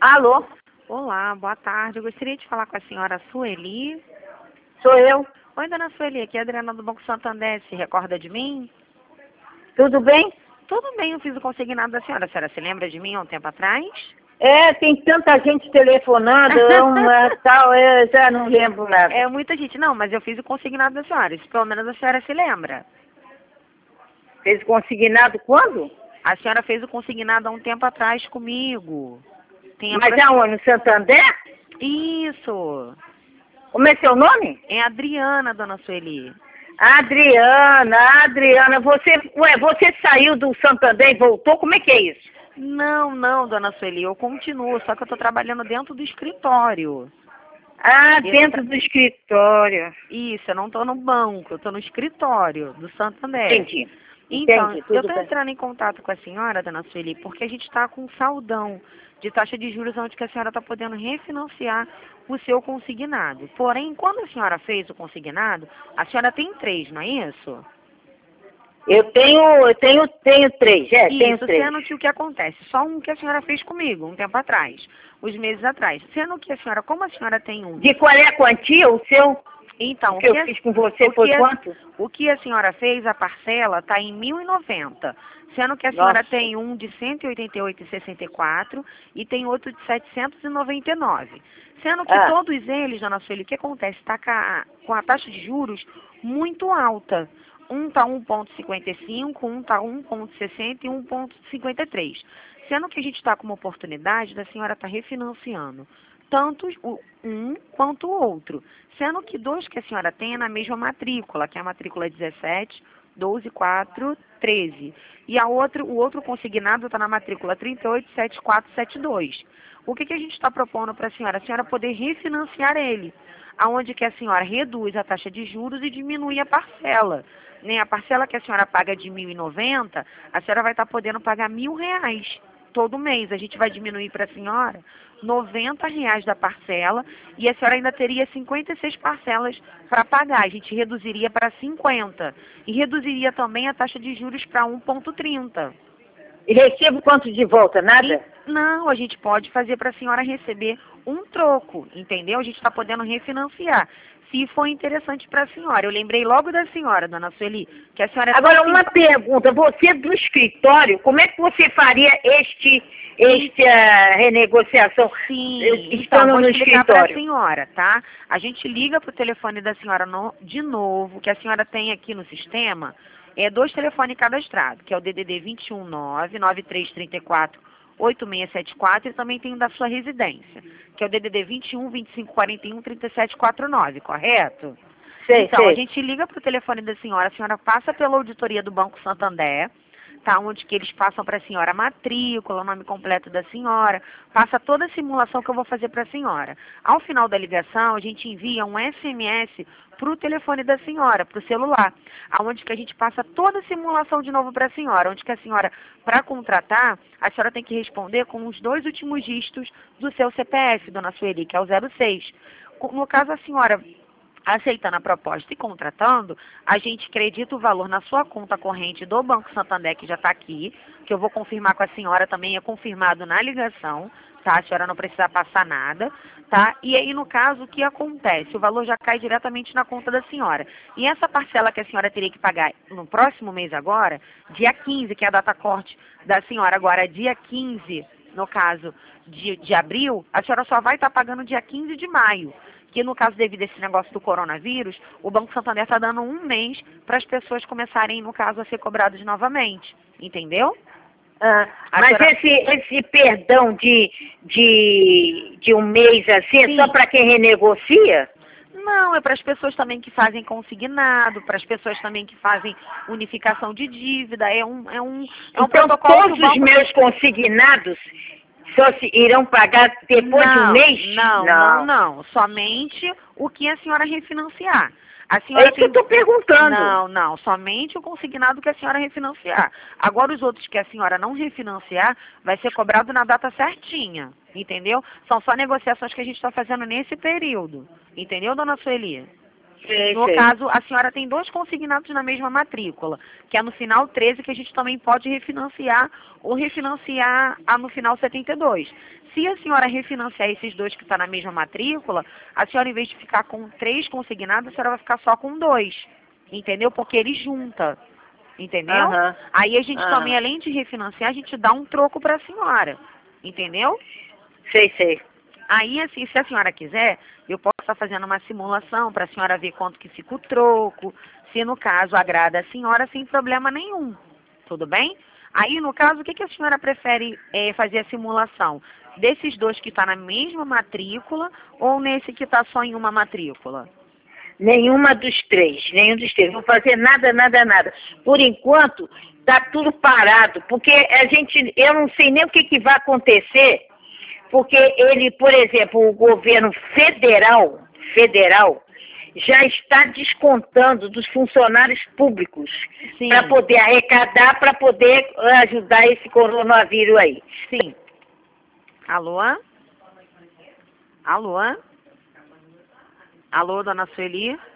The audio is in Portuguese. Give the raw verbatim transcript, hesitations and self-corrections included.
Alô, Olá, boa tarde. Eu gostaria de falar com a senhora Sueli. sou eu. Oi, dona Sueli, aqui é a Adriana do Banco Santander. Se recorda de mim? Tudo bem? Tudo bem, eu fiz o consignado da senhora. A senhora se lembra de mim há um tempo atrás? É, tem tanta gente telefonando, uma, tal, eu já não lembro nada. É muita gente. Não, mas eu fiz o consignado da senhora. Isso pelo menos a senhora se lembra. Fez consignado quando? A senhora fez o consignado há um tempo atrás comigo. Tem Mas apro- aonde? No Santander? Isso. Como é seu nome? É a Adriana, dona Sueli. Adriana, Adriana, você, ué, você saiu do Santander e voltou? Como é que é isso? Não, não, dona Sueli, eu continuo, só que eu estou trabalhando dentro do escritório. Ah, Eu tô dentro tra- do escritório. Isso, eu não estou no banco, eu estou no escritório do Santander. Entendi. Então, Entendi, eu tudo estou bem. entrando em contato com a senhora, dona Sueli, porque a gente está com um saldão de taxa de juros onde que a senhora está podendo refinanciar o seu consignado. Porém, quando a senhora fez o consignado, a senhora tem três, não é isso? Eu tenho, eu tenho, tenho três, é, tenho Isso, três. sendo que o que acontece? Só um que a senhora fez comigo, um tempo atrás, uns meses atrás. Sendo que a senhora, como a senhora tem um... De qual é a quantia? O seu? Então, O o que eu que, a- fiz com você o foi que a- quanto? o que a senhora fez, a parcela, está em mil e noventa, sendo que a senhora Nossa. tem um de cento e oitenta e oito vírgula sessenta e quatro e tem outro de setecentos e noventa e nove. Sendo que Ah, todos eles, dona Sueli, o que acontece? Está com a, com a taxa de juros muito alta. Um está um vírgula cinquenta e cinco, um está um vírgula sessenta e um vírgula cinquenta e três. Sendo que a gente está com uma oportunidade da senhora estar refinanciando tanto o um quanto o outro. Sendo que dois que a senhora tem é na mesma matrícula, que é a matrícula dezessete, doze, quatro, treze. E a outra, o outro consignado está na matrícula trinta e oito, setenta e quatro, setenta e dois. O que, que a gente está propondo para a senhora? A senhora poder refinanciar ele, aonde que a senhora reduz a taxa de juros e diminui a parcela. Né? A parcela que a senhora paga de mil e noventa, a senhora vai estar podendo pagar mil reais todo mês. A gente vai diminuir para a senhora noventa reais da parcela e a senhora ainda teria cinquenta e seis parcelas para pagar. A gente reduziria para cinquenta e reduziria também a taxa de juros para um vírgula trinta. e recebo quanto de volta? E Nada? não, a gente pode fazer para a senhora receber um troco, entendeu? A gente está podendo refinanciar. Se for interessante para a senhora. Eu lembrei logo da senhora, dona Sueli, que a senhora é Agora, tão uma sim- pergunta. Você do escritório, como é que você faria este, esta renegociação Sim, eh, então, estando vou no explicar para a escritório? senhora, tá? A gente liga para o telefone da senhora no- de novo, que a senhora tem aqui no sistema, é dois telefones cadastrados, que é o D D D vinte e um nove, nove três três quatro, oito seis sete quatro, e também tem o da sua residência, que é o D D D vinte e um, vinte e cinco, quarenta e um, trinta e sete quarenta e nove, correto? Sei, Então, a sei. gente liga para o telefone da senhora, a senhora passa pela auditoria do Banco Santander, tá? Onde que eles passam para a senhora a matrícula, o nome completo da senhora, passa toda a simulação que eu vou fazer para a senhora. Ao final da ligação, a gente envia um S M S para o telefone da senhora, para o celular, aonde que a gente passa toda a simulação de novo para a senhora, onde que a senhora, para contratar, a senhora tem que responder com os dois últimos dígitos do seu C P F, dona Sueli, que é o zero seis. No caso, a senhora aceitando a proposta e contratando, a gente acredita o valor na sua conta corrente do Banco Santander, que já está aqui, que eu vou confirmar com a senhora também, é confirmado na ligação, tá? A senhora não precisa passar nada, tá? E aí, no caso, o que acontece? O valor já cai diretamente na conta da senhora. E essa parcela que a senhora teria que pagar no próximo mês agora, dia quinze, que é a data corte da senhora agora, dia quinze, no caso de, de abril, a senhora só vai estar pagando dia quinze de maio. Que no caso, devido a esse negócio do coronavírus, o Banco Santander está dando um mês para as pessoas começarem, no caso, a ser cobradas novamente. Entendeu? Ah, A mas senhora- esse, esse perdão de, de, de um mês assim é Sim. só para quem renegocia? Não, é para as pessoas também que fazem consignado, para as pessoas também que fazem unificação de dívida. É um, é um, é um Então, protocolo todos que o os banco... meus consignados só se irão pagar depois de um Não, mês? não, não, não. Somente o que a senhora refinanciar. A É senhora isso que eu tem... estou perguntando. Não, não, somente o consignado que a senhora refinanciar. Agora os outros que a senhora não refinanciar, vai ser cobrado na data certinha, entendeu? São só negociações que a gente está fazendo nesse período, entendeu, dona Sueli? Sim, No sim. caso, a senhora tem dois consignados na mesma matrícula, que é no final treze, que a gente também pode refinanciar ou refinanciar a no final setenta e dois. Se a senhora refinanciar esses dois que estão na mesma matrícula, a senhora, em vez de ficar com três consignados, a senhora vai ficar só com dois. Entendeu? Porque ele junta. Entendeu? Aham. Aí a gente Aham. também, além de refinanciar, a gente dá um troco para a senhora. Entendeu? Sei, sei. Aí, assim, se a senhora quiser, eu posso estar fazendo uma simulação para a senhora ver quanto que fica o troco, se no caso agrada a senhora, sem problema nenhum. Tudo bem? Aí, no caso, o que, que a senhora prefere eh, fazer a simulação? Desses dois que estão na mesma matrícula ou nesse que está só em uma matrícula? Nenhuma dos três, nenhum dos três. Não vou fazer nada, nada, nada. Por enquanto, está tudo parado, porque a gente, eu não sei nem o que, que vai acontecer, porque ele, por exemplo, o governo federal, federal, já está descontando dos funcionários públicos Sim. para poder arrecadar, para poder ajudar esse coronavírus aí. Sim. Alô? Alô? Alô, dona Sueli?